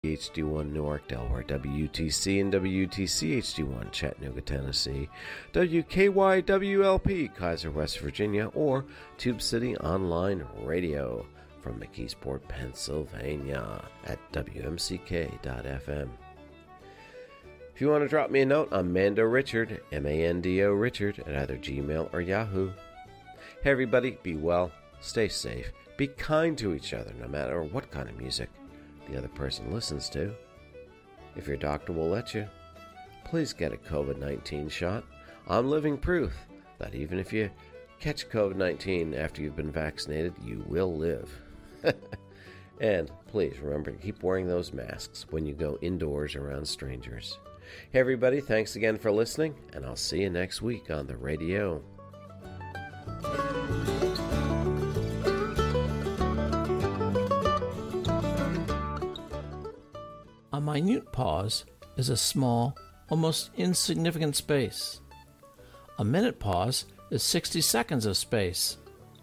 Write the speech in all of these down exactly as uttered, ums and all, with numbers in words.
H D one Newark, Delaware, W T C and W T C H D one Chattanooga, Tennessee, W K Y W L P Kaiser, West Virginia, or Tube City Online Radio from McKeesport, Pennsylvania at W M C K dot F M. If you want to drop me a note, I'm Mando Richard, M A N D O Richard, at either Gmail or Yahoo. Hey everybody, be well, stay safe, be kind to each other no matter what kind of music the other person listens to. If your doctor will let you, please get a covid nineteen shot. I'm living proof that even if you catch covid nineteen after you've been vaccinated, you will live. And please remember to keep wearing those masks when you go indoors around strangers. Hey everybody, thanks again for listening, and I'll see you next week on the radio. A minute pause is a small, almost insignificant space. A minute pause is sixty seconds of space.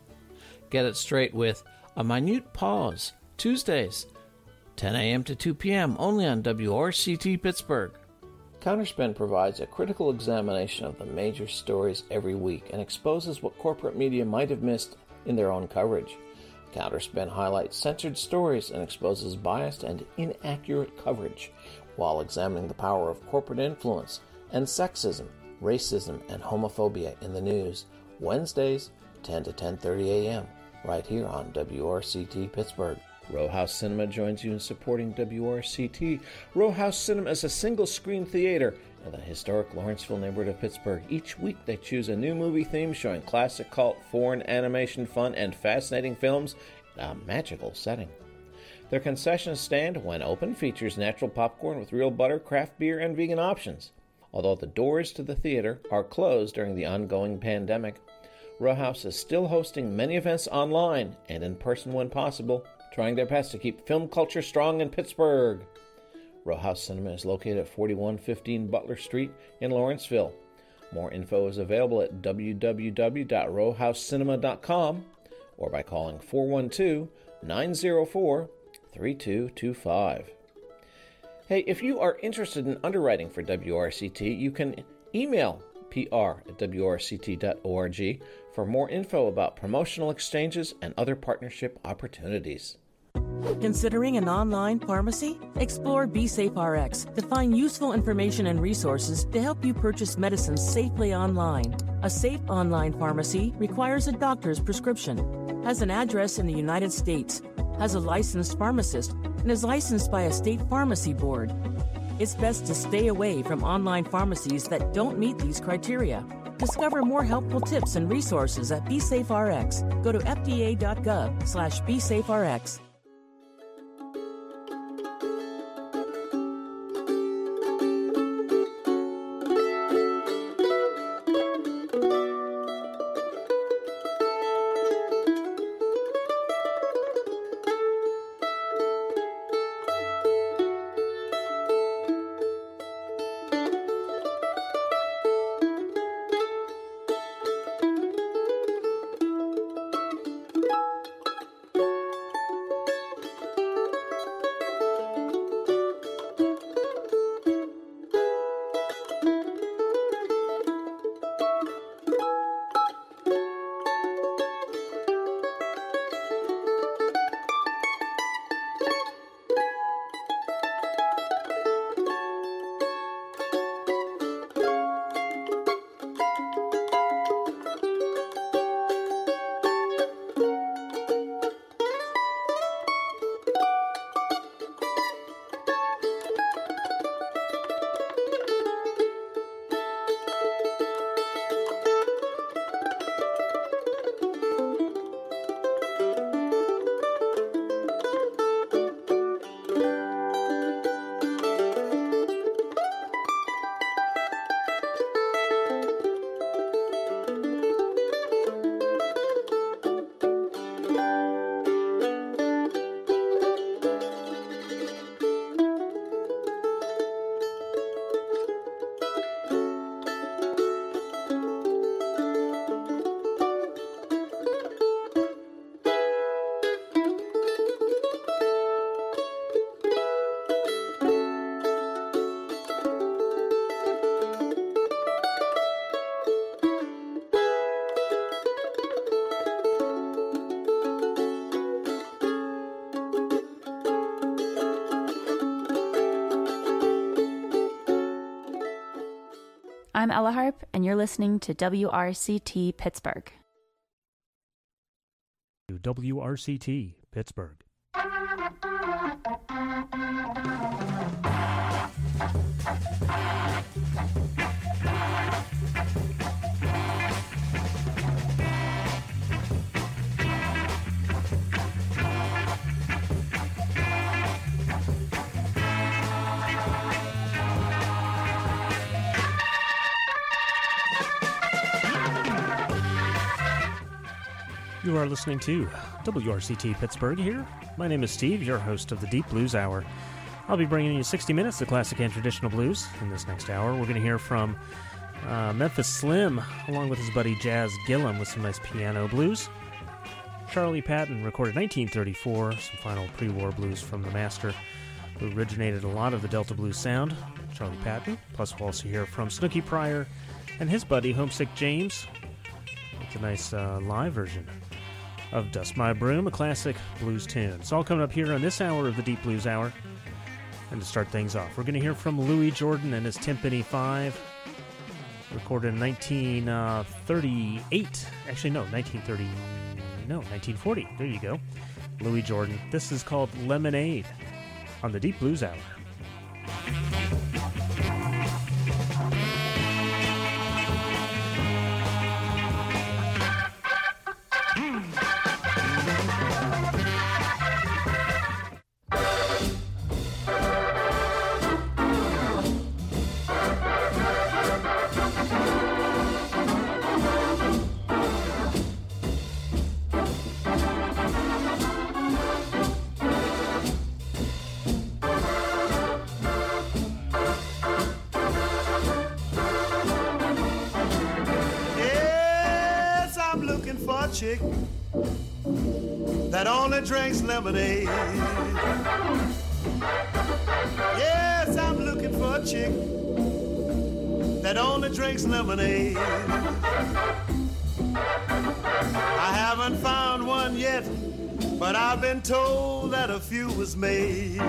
Get it straight with A Minute Pause, Tuesdays, ten a.m. to two p.m. only on W R C T Pittsburgh. Counterspin provides a critical examination of the major stories every week and exposes what corporate media might have missed in their own coverage. Counterspin highlights censored stories and exposes biased and inaccurate coverage, while examining the power of corporate influence and sexism, racism, and homophobia in the news. Wednesdays, ten to ten thirty a.m., right here on W R C T Pittsburgh. Row House Cinema joins you in supporting W R C T. Row House Cinema is a single-screen theater in the historic Lawrenceville neighborhood of Pittsburgh. Each week they choose a new movie theme showing classic, cult, foreign, animation, fun, and fascinating films in a magical setting. Their concession stand, when open, features natural popcorn with real butter, craft beer, and vegan options. Although the doors to the theater are closed during the ongoing pandemic, Row House is still hosting many events online and in person when possible, trying their best to keep film culture strong in Pittsburgh. Row House Cinema is located at forty-one fifteen Butler Street in Lawrenceville. More info is available at w w w dot row house cinema dot com or by calling four one two, nine zero four, three two two five. Hey, if you are interested in underwriting for W R C T, you can email P R at w r c t dot org for more info about promotional exchanges and other partnership opportunities. Considering an online pharmacy? Explore BeSafeRx to find useful information and resources to help you purchase medicines safely online. A safe online pharmacy requires a doctor's prescription, has an address in the United States, has a licensed pharmacist, and is licensed by a state pharmacy board. It's best to stay away from online pharmacies that don't meet these criteria. Discover more helpful tips and resources at BeSafeRx. Go to f d a dot gov slash BeSafeRx. I'm Ella Harp, and you're listening to W R C T Pittsburgh. W R C T Pittsburgh. You are listening to W R C T Pittsburgh here. My name is Steve, your host of the Deep Blues Hour. I'll be bringing you sixty minutes of classic and traditional blues. In this next hour, we're going to hear from uh, Memphis Slim, along with his buddy Jazz Gillum with some nice piano blues. Charlie Patton recorded nineteen thirty-four, some final pre-war blues from the master who originated a lot of the Delta blues sound, Charlie Patton. Plus, we'll also hear from Snooky Pryor and his buddy Homesick James with a nice uh, live version of Dust My Broom, a classic blues tune. It's all coming up here on this hour of the Deep Blues Hour. And to start things off, we're going to hear from Louis Jordan and his Timpani five, recorded in nineteen thirty-eight. Actually, no, nineteen thirty. No, nineteen forty. There you go. Louis Jordan. This is called Lemonade on the Deep Blues Hour. Chick that only drinks lemonade. Yes, I'm looking for a chick that only drinks lemonade. I haven't found one yet, but I've been told that a few was made.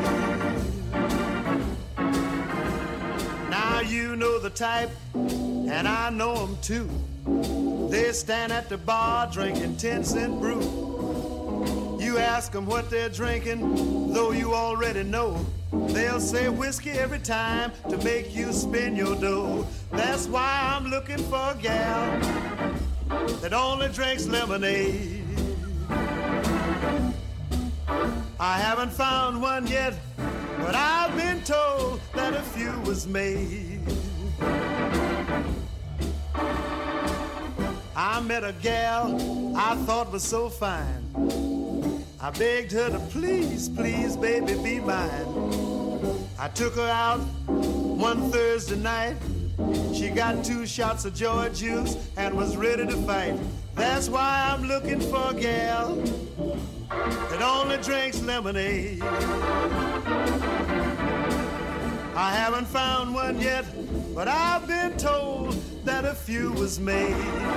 Now you know the type, and I know them too. They stand at the bar drinking ten cent brew. You ask them what they're drinking, though you already know. They'll say whiskey every time to make you spend your dough. That's why I'm looking for a gal that only drinks lemonade. I haven't found one yet, but I've been told that a few was made. I met a gal I thought was so fine. I begged her to please, please, baby, be mine. I took her out one Thursday night. She got two shots of joy juice and was ready to fight. That's why I'm looking for a gal that only drinks lemonade. I haven't found one yet, but I've been told that a few was made.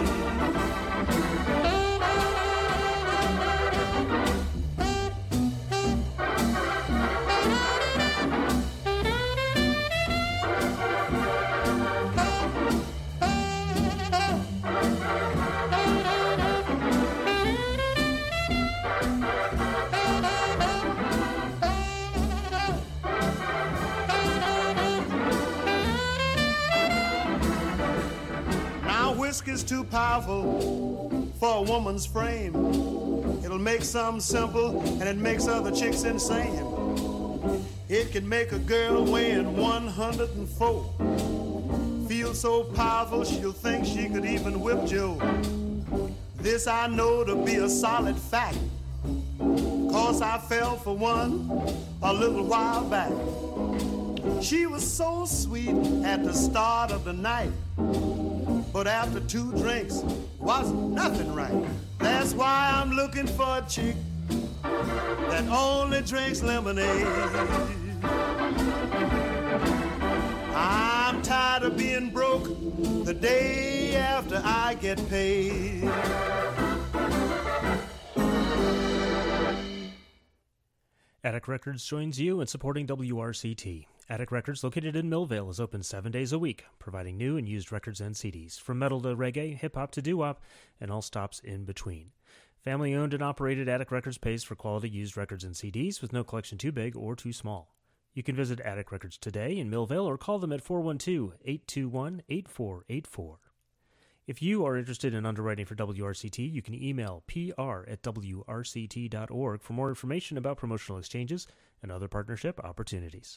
Whiskey's too powerful for a woman's frame. It'll make some simple and it makes other chicks insane. It can make a girl weighing one hundred four feel so powerful she'll think she could even whip Joe. This I know to be a solid fact, 'cause I fell for one a little while back. She was so sweet at the start of the night, but after two drinks, was nothing right. That's why I'm looking for a chick that only drinks lemonade. I'm tired of being broke the day after I get paid. Attic Records joins you in supporting W R C T. Attic Records, located in Millvale, is open seven days a week, providing new and used records and C Ds, from metal to reggae, hip-hop to doo-wop, and all stops in between. Family-owned and operated Attic Records pays for quality used records and C Ds with no collection too big or too small. You can visit Attic Records today in Millvale or call them at four one two, eight two one, eight four eight four. If you are interested in underwriting for W R C T, you can email P R at W R C T dot org for more information about promotional exchanges and other partnership opportunities.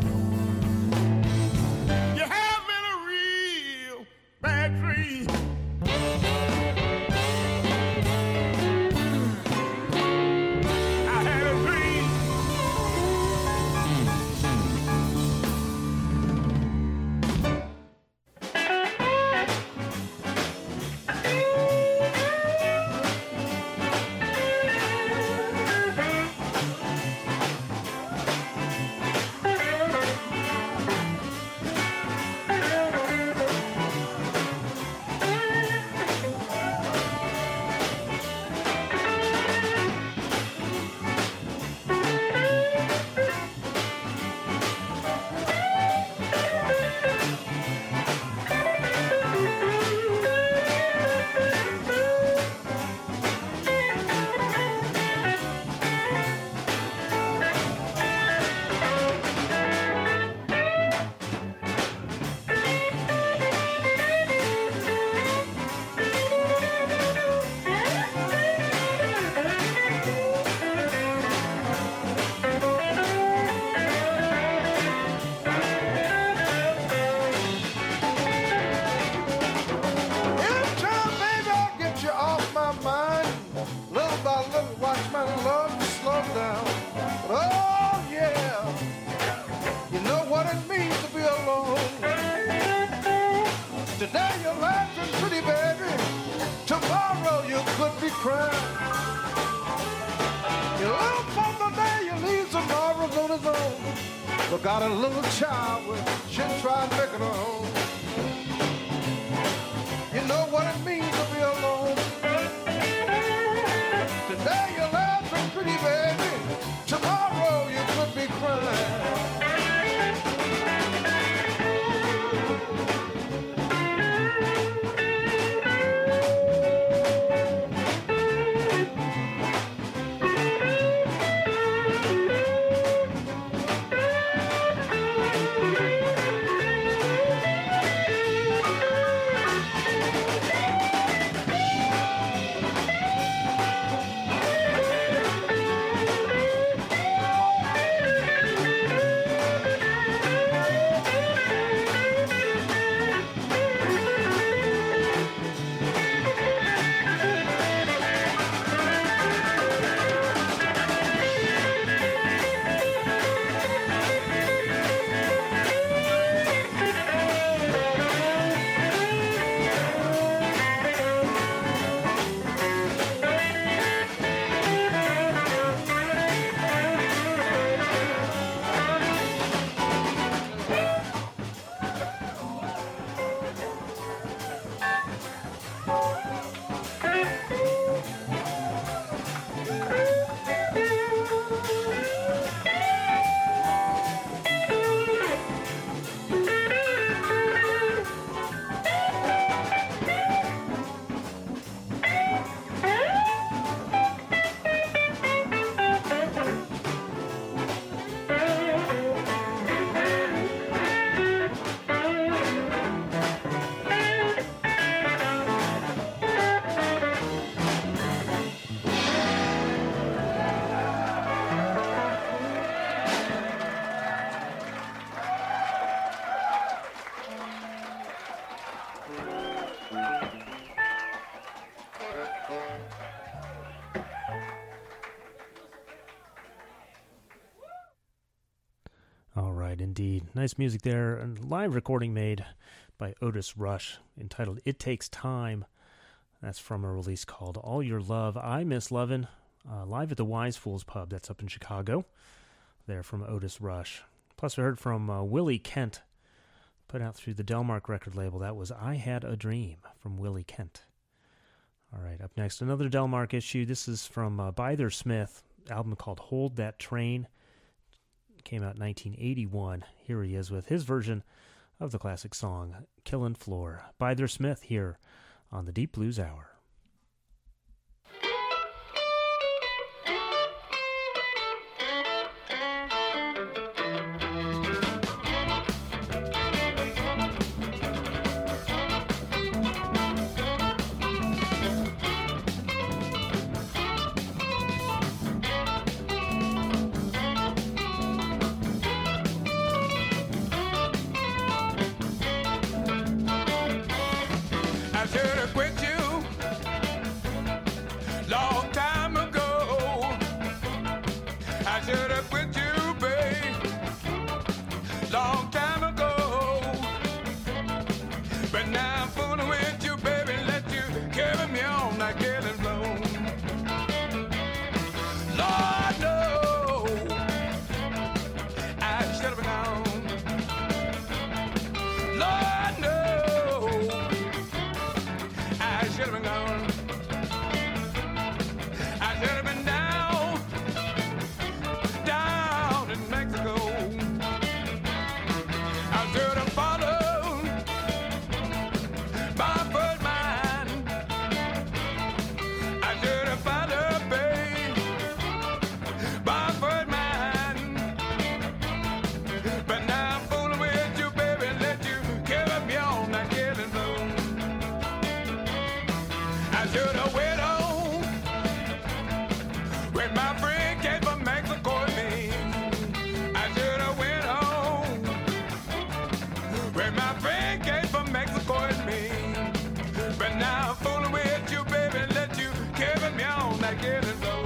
Dream. Got a little child with shouldn't try and make it home. You know what it means to be alone. Today you're laughing pretty, baby. Tomorrow you could be crying. Indeed. Nice music there. A live recording made by Otis Rush entitled It Takes Time. That's from a release called All Your Love, I Miss Lovin', uh, live at the Wise Fools Pub. That's up in Chicago. There from Otis Rush. Plus we heard from uh, Willie Kent, put out through the Delmark record label. That was I Had a Dream from Willie Kent. All right, up next, another Delmark issue. This is from uh, Byther Smith, album called Hold That Train. Came out in nineteen eighty-one. Here he is with his version of the classic song, Killin' Floor. Byther Smith here on the Deep Blues Hour. Quick should have been gone. I should have been down, down in Mexico. I should have followed my first mind. I should have followed, babe, my first mind. But now I'm fooling with you, baby, and let you carry me on that killing blow. I should have went on when my friend came from Mexico with me. I should have went on when my friend came from Mexico with me. But now I'm fooling with you, baby, and let you carry me on that killing blow.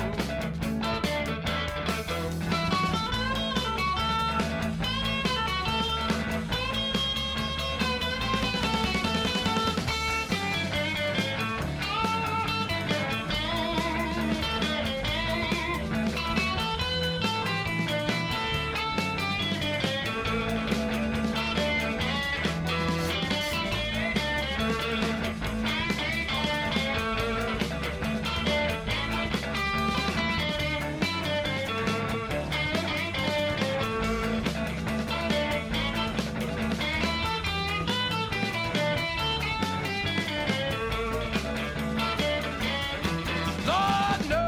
Lord, no,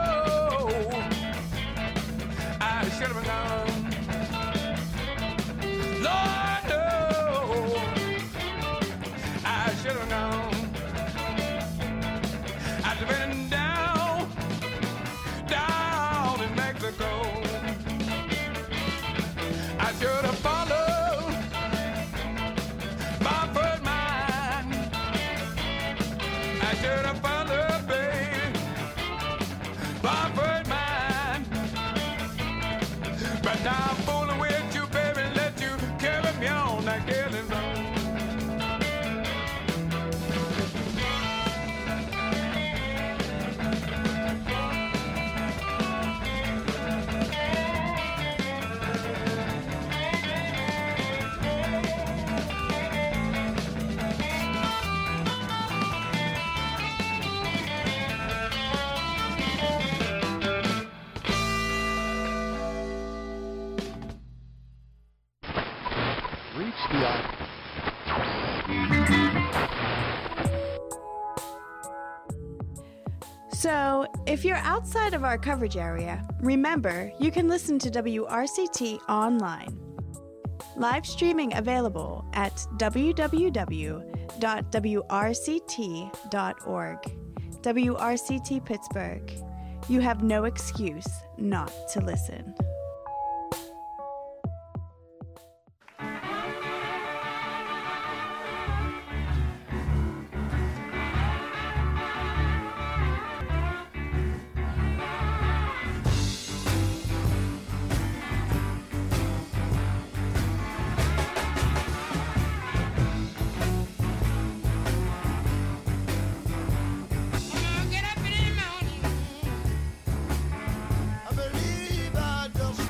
I should have been gone. Lord, no, I should have gone. I'd have been down, down in Mexico. I should have followed my first mind. I should have followed, babe, my first mind. But now I'm fooling with you, baby, and let you carry me on that killing zone. Reach the So, if you're outside of our coverage area, remember you can listen to W R C T online. Live streaming available at w w w dot w r c t dot org. W R C T Pittsburgh. You have no excuse not to listen. I believe I just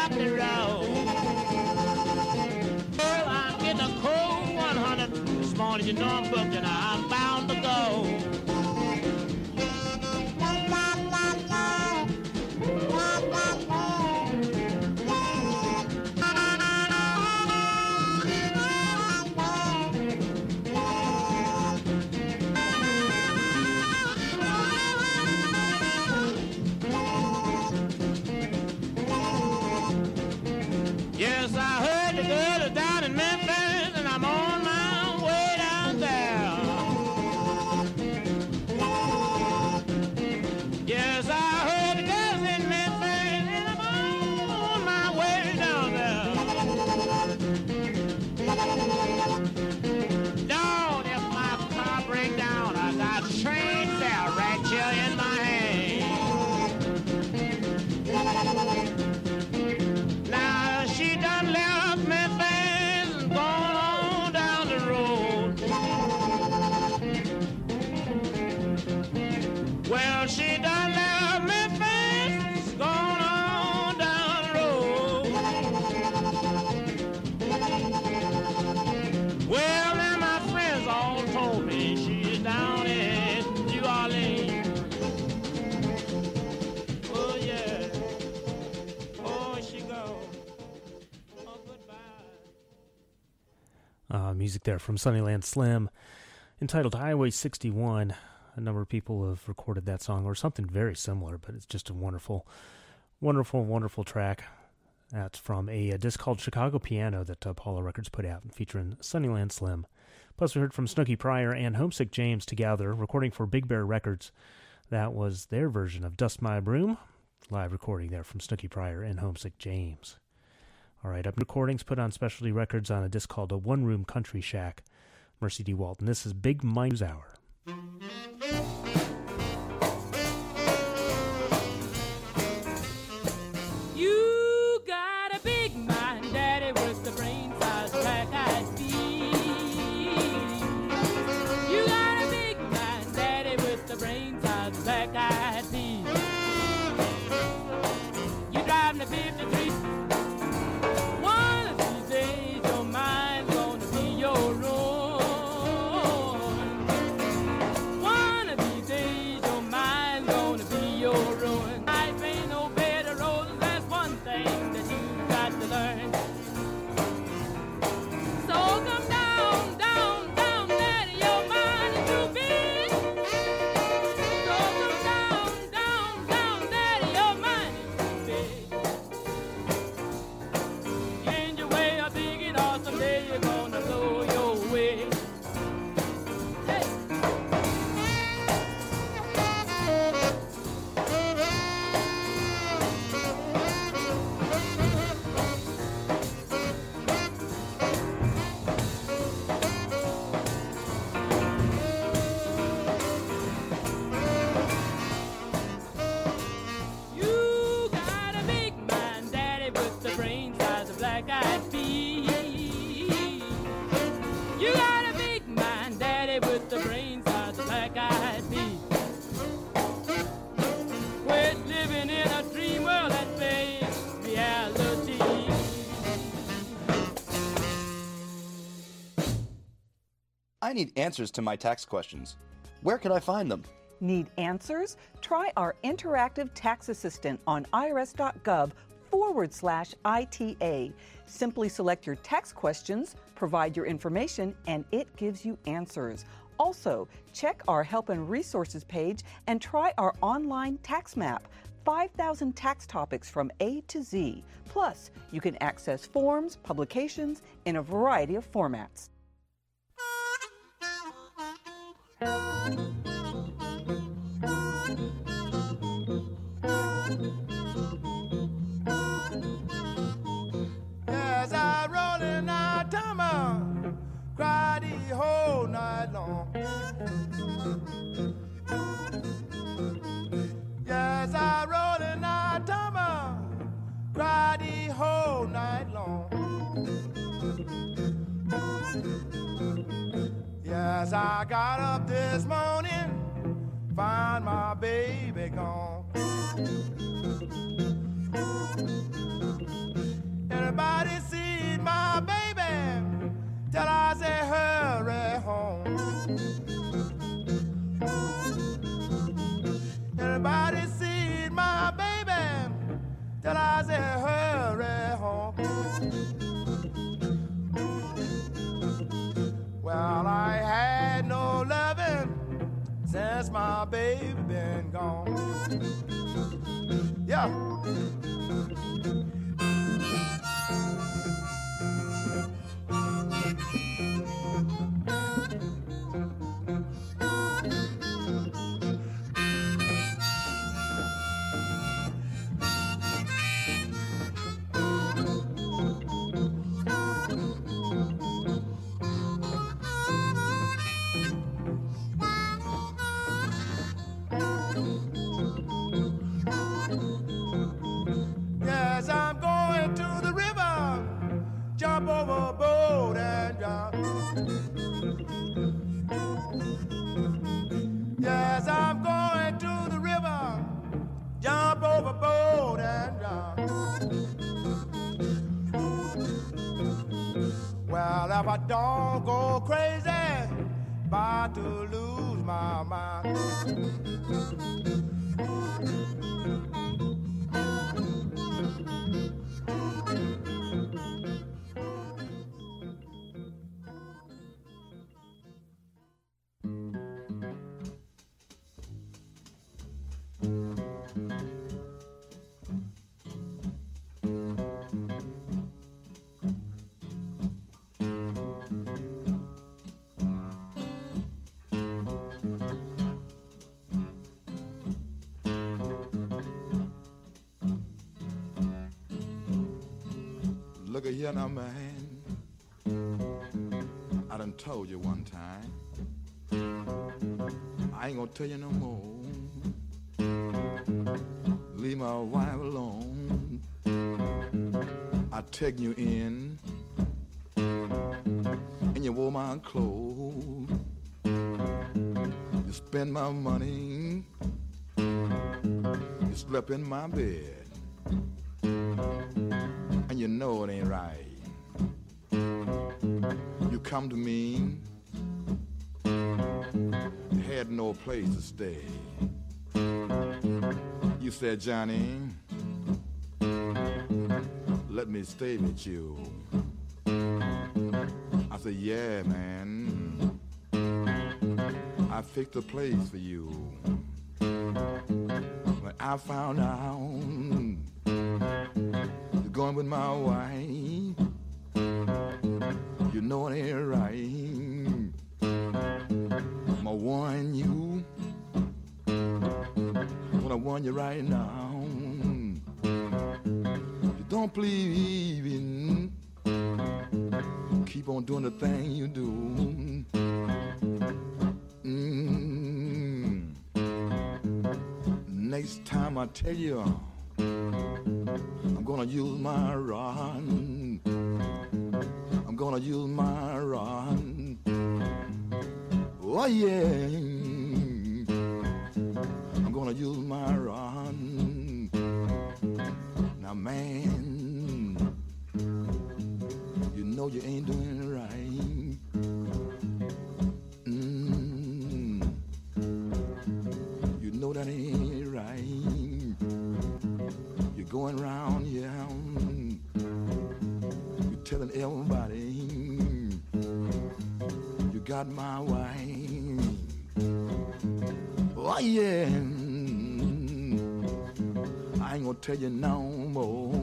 up the road. Well, I'm getting a cold one hundred this morning. You know I'm booked and I'm bound to go. Yes, I heard the girl is down in Memphis, and I'm on my way down there. Yes, I heard the girl's in Memphis, and I'm on my way down there. Lord, if my car breaks down, I got train fare right here in my hand. Now she done left Memphis and gone on down the road. Well, she done left Memphis, gone on down the road. Well, now my friends all told me she's down in New Orleans. Oh yeah, oh she go. Oh goodbye. Uh, music there from Sunnyland Slim, entitled Highway sixty-one. A number of people have recorded that song, or something very similar, but it's just a wonderful, wonderful, wonderful track. That's from a, a disc called Chicago Piano that uh, Paula Records put out, featuring Sunnyland Slim. Plus, we heard from Snooky Pryor and Homesick James together, recording for Big Bear Records. That was their version of Dust My Broom, live recording there from Snooky Pryor and Homesick James. All right, up recordings put on Specialty Records on a disc called A One Room Country Shack. Mercy D. Walton. This is Big Mind Hour. You got a big mind, Daddy, with the brain size black-eyed peas. You got a big mind, Daddy, with the brain size black-eyed peas. You driving the fifty-three. One of these days, your mind's gonna be your own. One of these days, your mind's gonna be your ruin. Life ain't no bed of roses, that's one thing that you got to learn. So come down, down, down, Daddy, your mind is too big. So come down, down, down, Daddy, your mind is too big. Change your way of thinking, or someday you're gonna blow your way. Hey. You got a big mind, Daddy, with the brain size of black-eyed peas. You got a big mind, Daddy, with the brain size of black-eyed peas. Quit living in a dream world that fades reality. I need answers to my tax questions. Where can I find them? Need answers? Try our interactive tax assistant on irs.gov forward slash ITA. Simply select your tax questions, provide your information, and it gives you answers. Also, check our help and resources page and try our online tax map. five thousand tax topics from A to Z. Plus, you can access forms, publications in a variety of formats. As I roll in our tummer, cry the whole night long. Yes, I roll in our tummer, cry the whole night long. Yes, I got up this morning, find my baby gone. Well, if I don't go crazy, about to lose my mind. Look at here now, man. I done told you one time. I ain't gonna tell you no more. Leave my wife alone. I take you in, and you wore my clothes. You spend my money. You slept in my bed. And you know it ain't right. You come to me, you had no place to stay. You said, Johnny, let me stay with you. I said, yeah, man, I fixed a place for you. When I found out going with my wife, you know it ain't right. I'ma warn you, when I warn you right now, you don't believe in, keep on doing the thing you do. Mm. Next time I tell you, I'm gonna use my rod. I'm gonna use my rod. Oh yeah. I'm gonna use my rod. Now man, you know you ain't doing it right. Mm. You know that ain't right. Going round, yeah, you telling everybody you got my wife. Oh yeah, I ain't gonna tell you no more.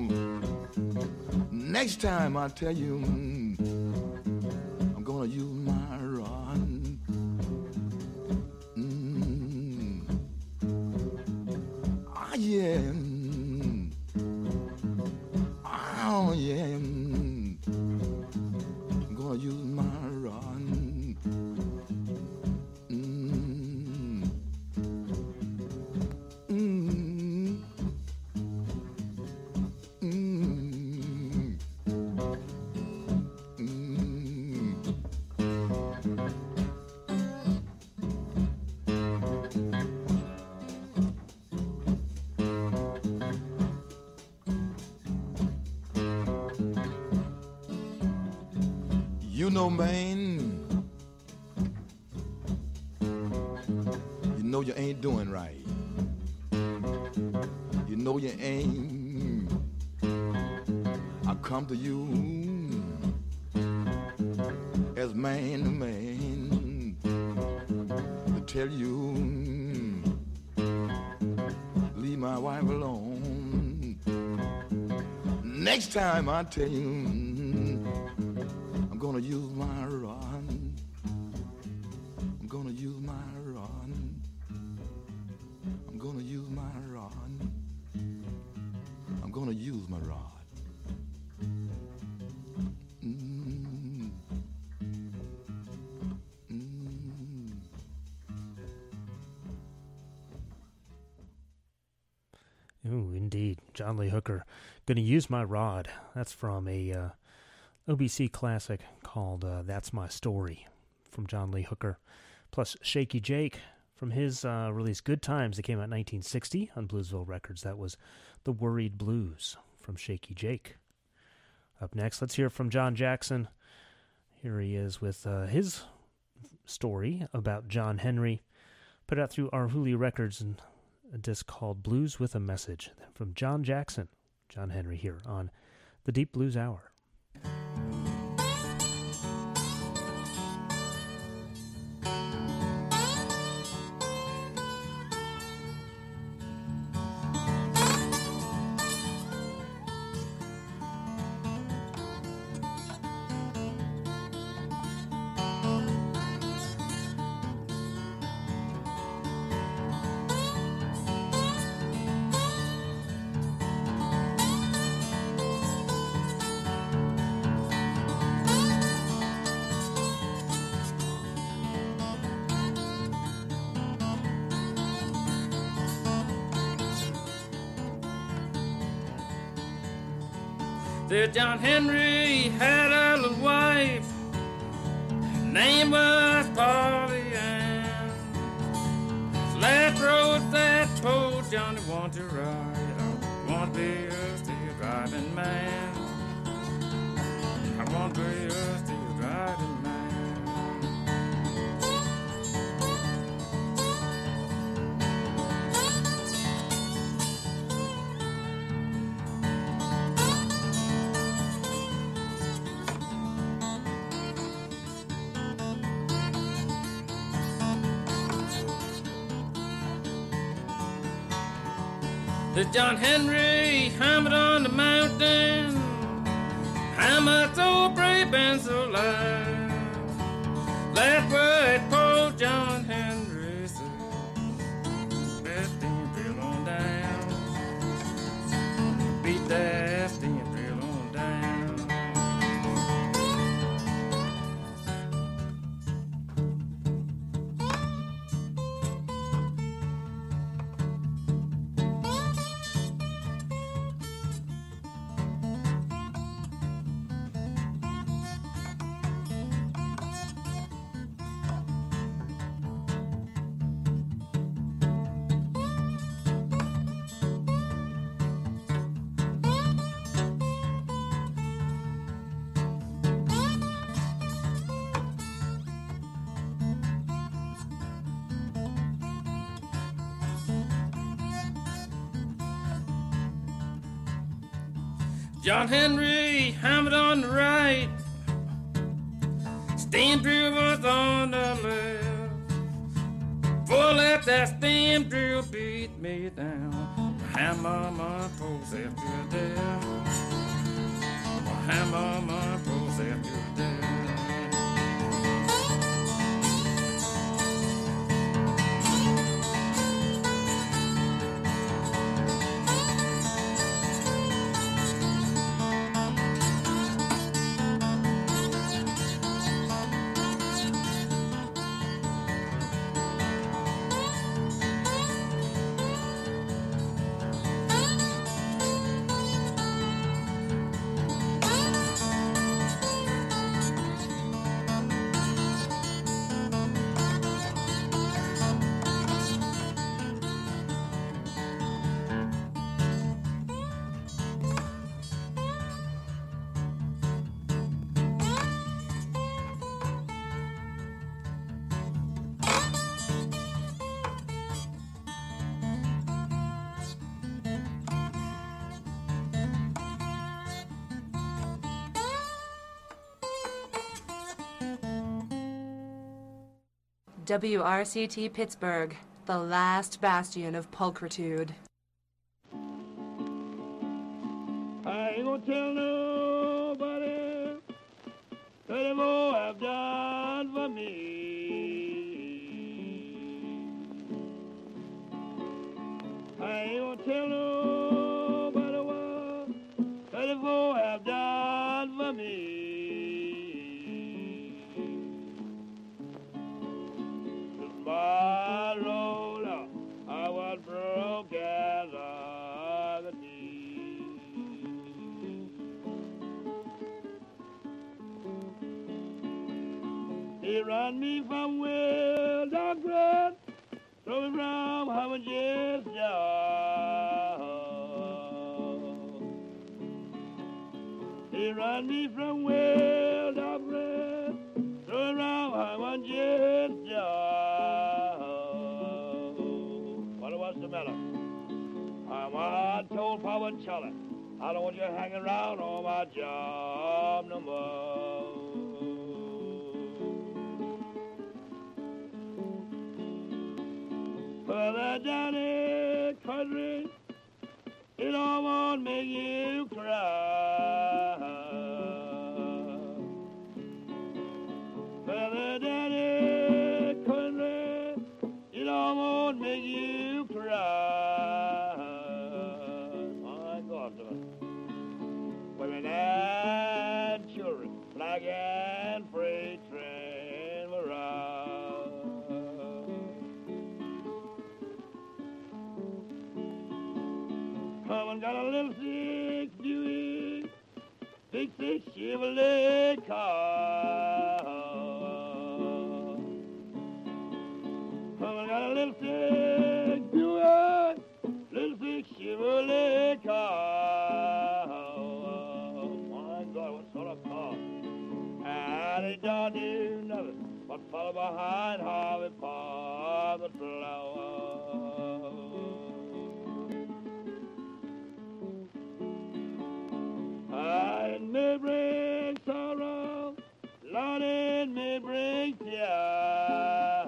Next time I tell you, I'm gonna use my rod. Mm. Ah yeah. Oh yeah, I'm gonna use my rod. Mm. Mm. Mm. Mm. You know, man, you know you ain't doing right. You know you ain't. I come to you as man to man to tell you, leave my wife alone. Next time I tell you, I'm gonna use my rod. I'm gonna use my rod. I'm gonna use my rod. I'm gonna use my rod. Mm. Mm. Ooh, indeed. John Lee Hooker. Gonna use my rod. That's from a uh, O B C classic called uh, That's My Story from John Lee Hooker. Plus Shaky Jake from his uh, release Good Times that came out in nineteen sixty on Bluesville Records. That was The Worried Blues from Shaky Jake. Up next, let's hear from John Jackson Here he is with uh, his story about John Henry, put out through Arhoolie Records, and a disc called Blues with a Message from John Jackson. John Henry here on the Deep Blues Hour. There John Henry had a little wife, name was Polly Ann. Last road that poor Johnny wanted to ride, I want to be a steel driving man. I want to be a steel driving man. There's John Henry hammered on the mountain, hammered so brave and so loud. That's what poor John Henry said. Best thing drill on down, beat that thing drill on down. John Henry hammered on the right, steam drill was on the left. Full left, that steam drill beat me down. Hammer my poles after death. Hammer my poles after death. W R C T Pittsburgh, the last bastion of pulchritude. I ain't gonna tell nobody that all I've done for me. I ain't gonna tell nobody what that all I've done for me. My Lord, I was broke as a knee. He ran me from Will Douglas, through me from Harvard job. He ran me from Will Douglas, hanging around, I want just job. What what's the matter? I'm I told Papa and Charlie, I don't want you hanging around on my job no more. Well, that down in country, it all won't make you cry. Well, that down in country, it all won't make you cry. My God, women and children, flag and freight train will ride. Come and got a little six Buick, big six Chevrolet car. Come and got a little six Buick, little six Chevrolet car. My God, what sort of car? And it don't do nothing but follow behind Harvey Park the flower. It may bring sorrow, Lord, it may bring tears.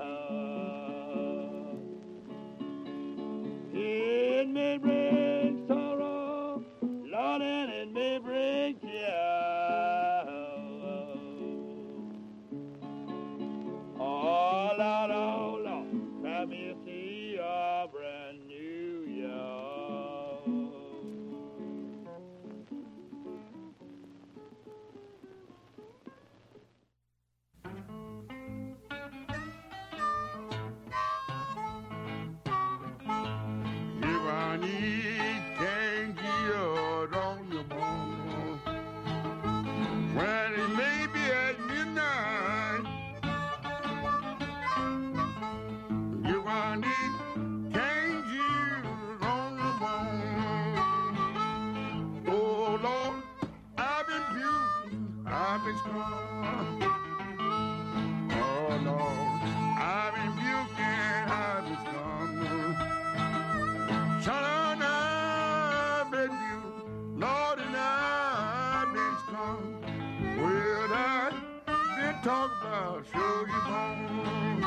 It may bring sorrow, Lord, and it may bring tears. Oh, Lord, oh, Lord, let me see a brand new year. I need candy on your bone when it may be at midnight. You I need candy on your bone. Oh Lord, I've been beauty, I've been strong. Oh Lord, I've been beauty, I've been strong. Son, I've been you, Lord, and I've been strong. Well, I did talk about sugar bone.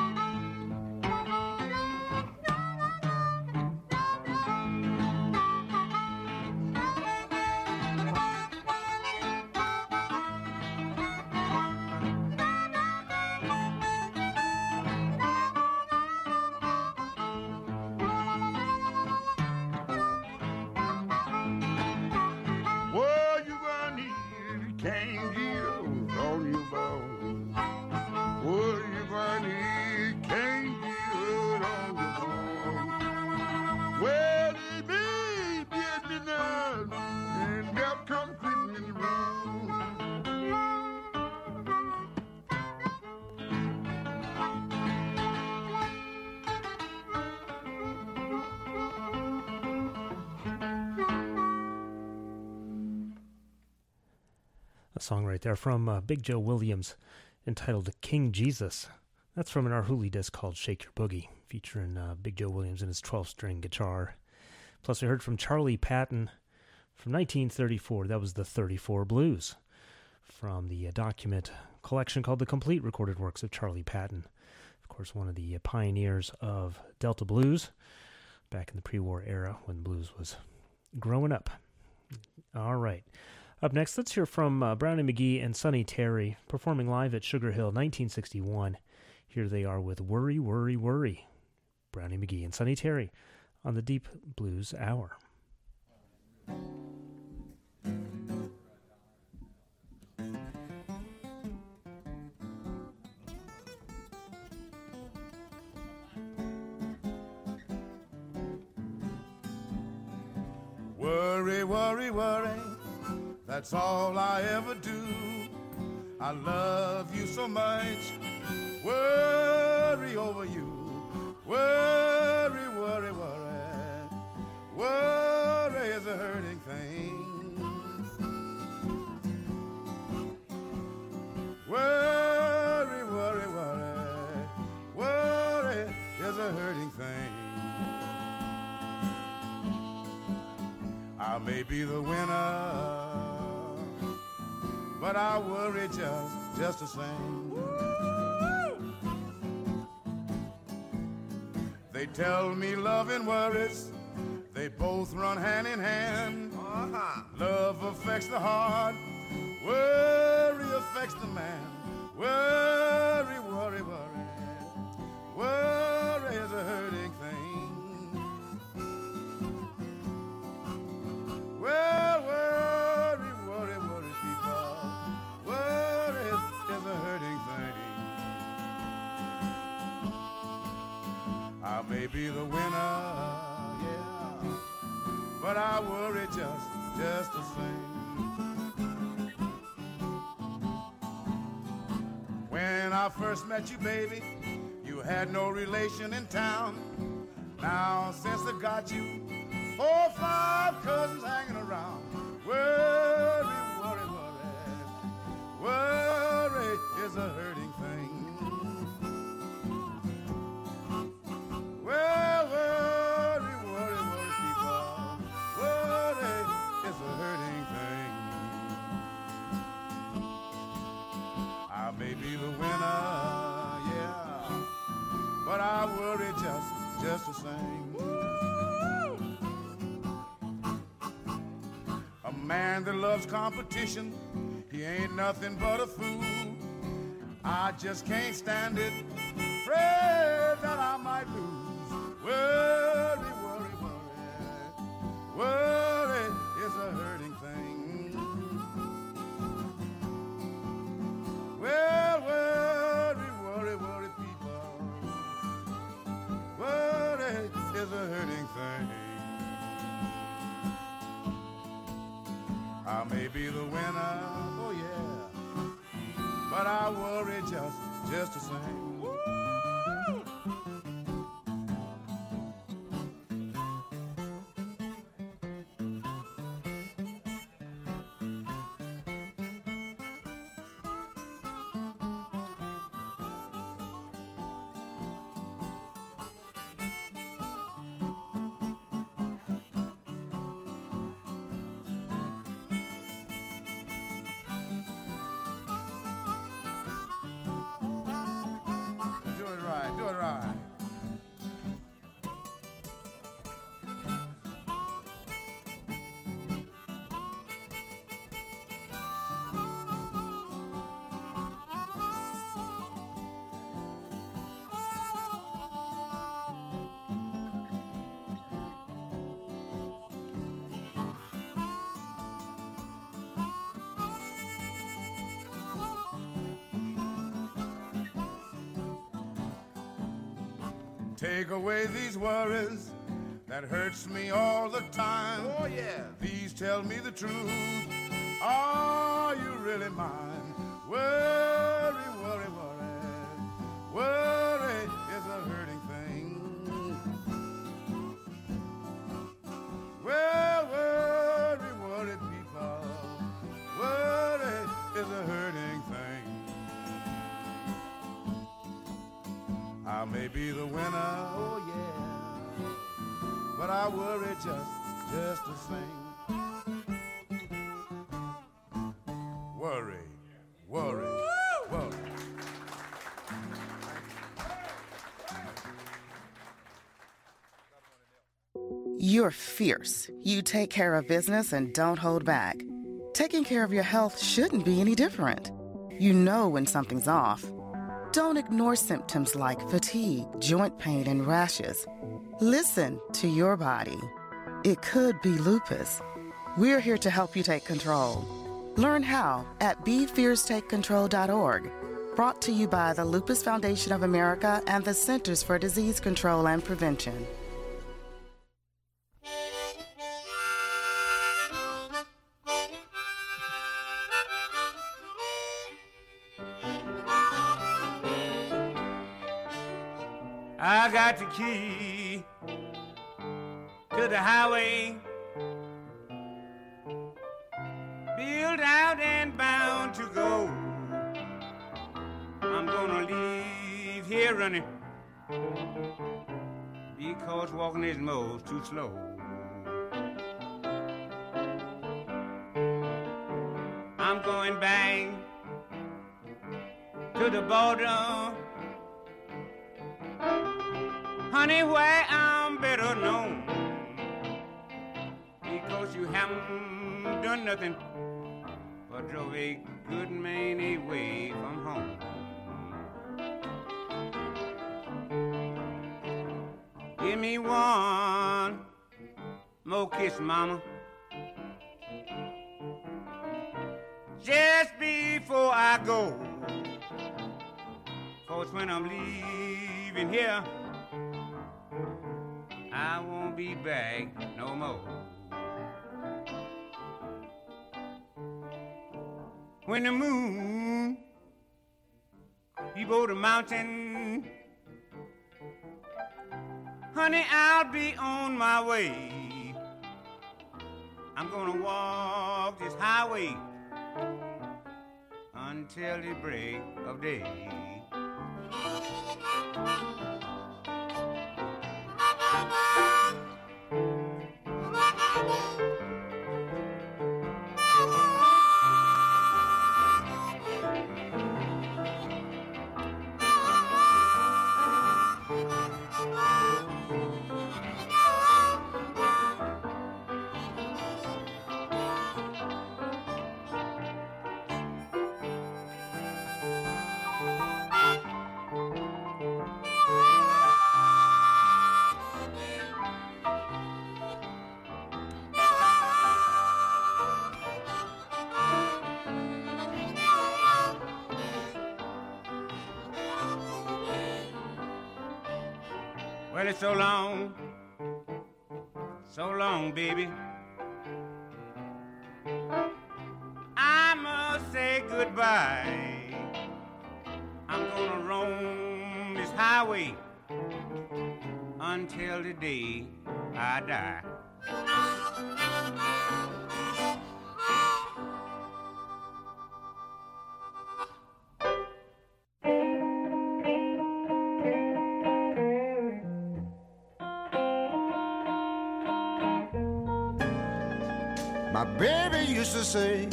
Song right there from uh, Big Joe Williams entitled King Jesus. That's from an Arhoolie disc called Shake Your Boogie, featuring uh, Big Joe Williams and his twelve-string guitar. Plus we heard from Charlie Patton from nineteen thirty-four. That was the thirty-four Blues from the uh, document collection called The Complete Recorded Works of Charlie Patton. Of course, one of the uh, pioneers of Delta Blues back in the pre-war era when blues was growing up. All right. Up next, let's hear from uh, Brownie McGhee and Sonny Terry performing live at Sugar Hill nineteen sixty-one. Here they are with Worry, Worry, Worry. Brownie McGhee and Sonny Terry on the Deep Blues Hour. Worry, worry, worry. That's all I ever do. I love you so much. Worry over you. Worry, worry, worry. Worry is a hurting thing. Worry, be the winner, but I worry just, just the same. They tell me love and worries, they both run hand in hand. Uh-huh. Love affects the heart, worry affects the man. Worry, worry, worry, worry is a hurting thing. Well, worry, worry, worry, people, worry is a hurting thing. I may be the winner, yeah, but I worry just, just the same. When I first met you, baby, you had no relation in town. Now, since I got you, four or five cousins hanging around. Worry, worry, worry, worry is a hurting thing. Well, worry, worry, worry, people, worry is a hurting thing. I may be the winner, yeah, but I worry just, just the same. A man that loves competition, he ain't nothing but a fool. I just can't stand it, afraid that I might lose. Worry, worry, worry, worry is a hurting thing. Well, worry, worry, worry, people, worry is a hurting thing. I may be the winner, oh yeah, but I worry just, just the same. Take away these worries that hurts me all the time. Oh yeah. These tell me the truth. Are you really mine? Worry, worry, worry. Worry is a hurting thing. Well, worry, worry, people. Worry is a hurting thing. I may be the winner, oh yeah, but I worry just, just the same. Worry, worry, worry. You're fierce. You take care of business and don't hold back. Taking care of your health shouldn't be any different. You know when something's off. Don't ignore symptoms like fatigue, joint pain, and rashes. Listen to your body. It could be lupus. We're here to help you take control. Learn how at be fierce take control dot org. Brought to you by the Lupus Foundation of America and the Centers for Disease Control and Prevention. I got the key to the highway, built out and bound to go. I'm gonna leave here running because walking is most too slow. going back to the border, honey, where I'm better known, because you haven't done nothing but drove a good man away from home. Give me one more kiss, mama, just before I go, 'cause when I'm leaving here, I won't be back no more. When the moon peep over the mountain, honey, I'll be on my way. I'm gonna walk this highway until the break of day. Well, it's so long, so long, baby. I must say goodbye. I'm gonna roam this highway until the day I die. My baby used to say,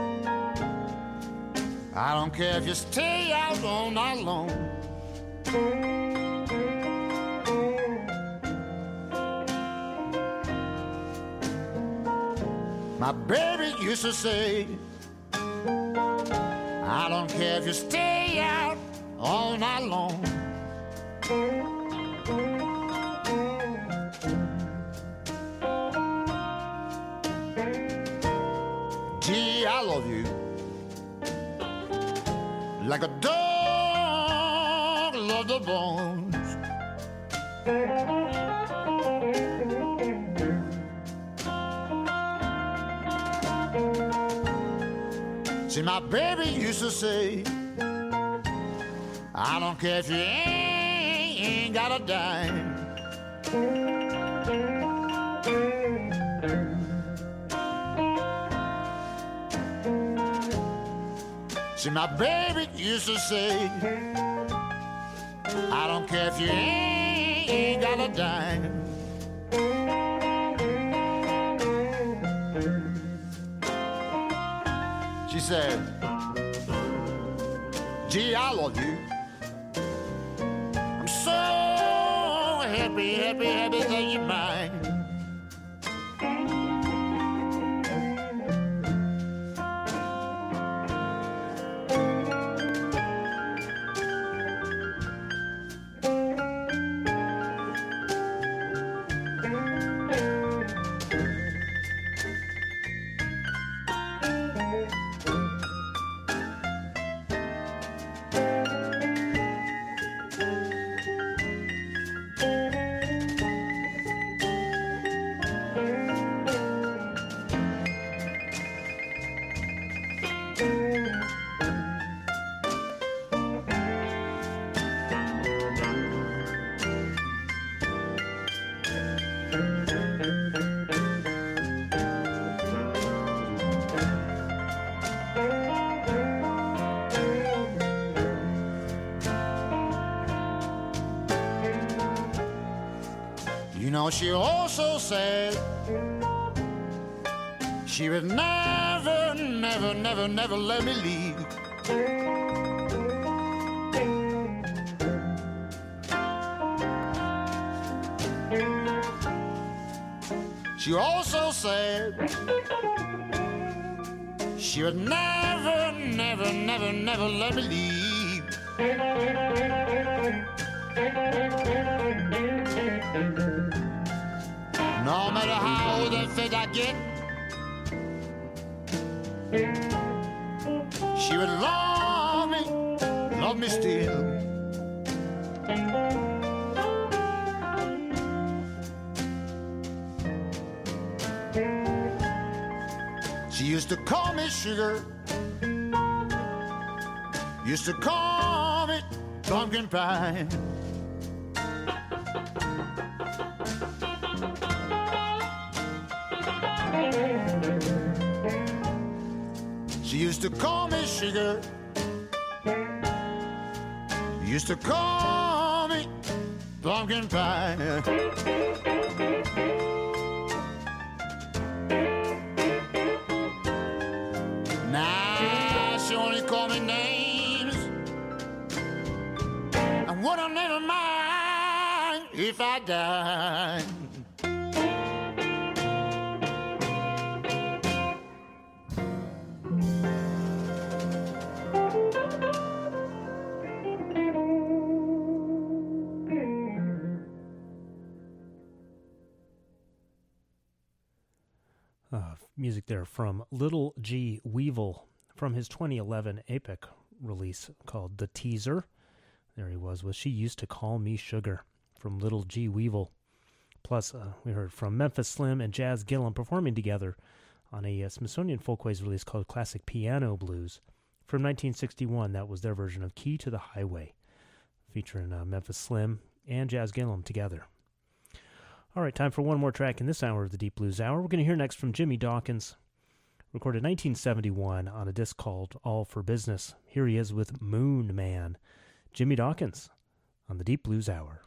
I don't care if you stay out all night long. My baby used to say, I don't care if you stay out all night long. Gee, I love you like a dog loves the bones. See, my baby used to say, I don't care if you ain't, ain't got a dime. See, my baby used to say, I don't care if you ain't, ain't got a dime. She said, gee, I love you. I'm so happy, happy, happy that you're mine. You know, she also said She would never, never, never, never let me leave. She also said she would never, never, never, never let me leave. No matter how old and fit I get, she would love me, love me still. She used to call me sugar, used to call me pumpkin pie. She used to call me sugar, used to call me pumpkin pie. Now she only call me names, and what I'll never mind if I die. Uh, music there from Little G. Weevil from his twenty eleven Epic release called The Teaser. There he was with She Used to Call Me Sugar from Little G. Weevil. Plus, uh, we heard from Memphis Slim and Jazz Gillum performing together on a uh, Smithsonian Folkways release called Classic Piano Blues from nineteen sixty-one. That was their version of Key to the Highway, featuring uh, Memphis Slim and Jazz Gillum together. All right, time for one more track in this hour of the Deep Blues Hour. We're going to hear next from Jimmy Dawkins, recorded nineteen seventy-one on a disc called All for Business. Here he is with Moon Man. Jimmy Dawkins on the Deep Blues Hour.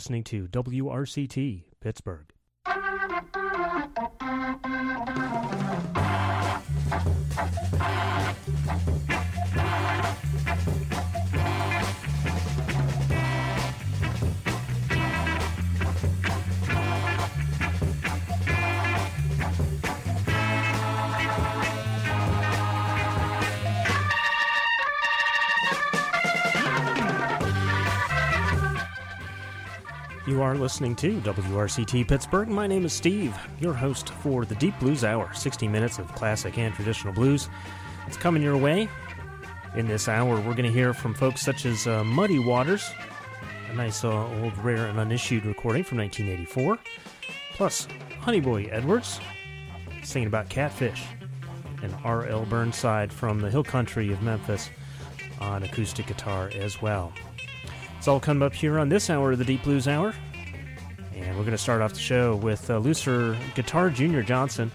listening to W R C T Pittsburgh. You are listening to W R C T Pittsburgh. My name is Steve, your host for the Deep Blues Hour, sixty minutes of classic and traditional blues. It's coming your way. In this hour, we're going to hear from folks such as uh, Muddy Waters, a nice uh, old rare and unissued recording from nineteen eighty-four, plus Honeyboy Edwards singing about Catfish, and R L Burnside from the Hill Country of Memphis on acoustic guitar as well. It's all coming up here on this hour of the Deep Blues Hour. And we're going to start off the show with uh, Luther Guitar Junior Johnson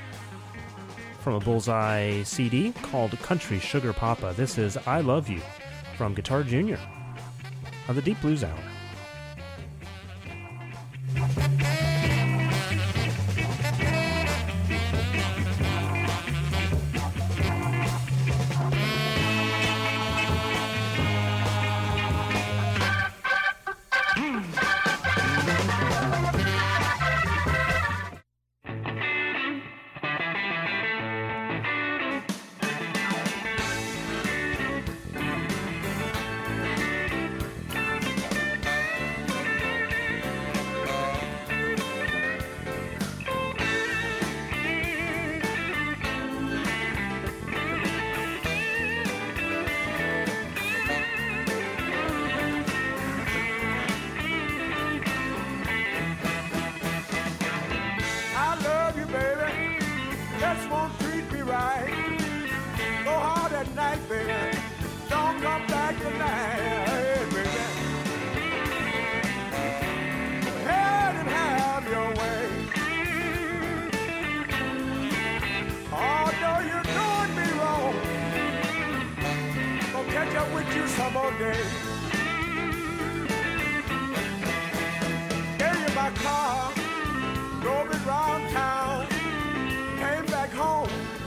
from a Bullseye C D called Country Sugar Papa. This is I Love You from Guitar Junior on the Deep Blues Hour. Car, drove it round town, came back home.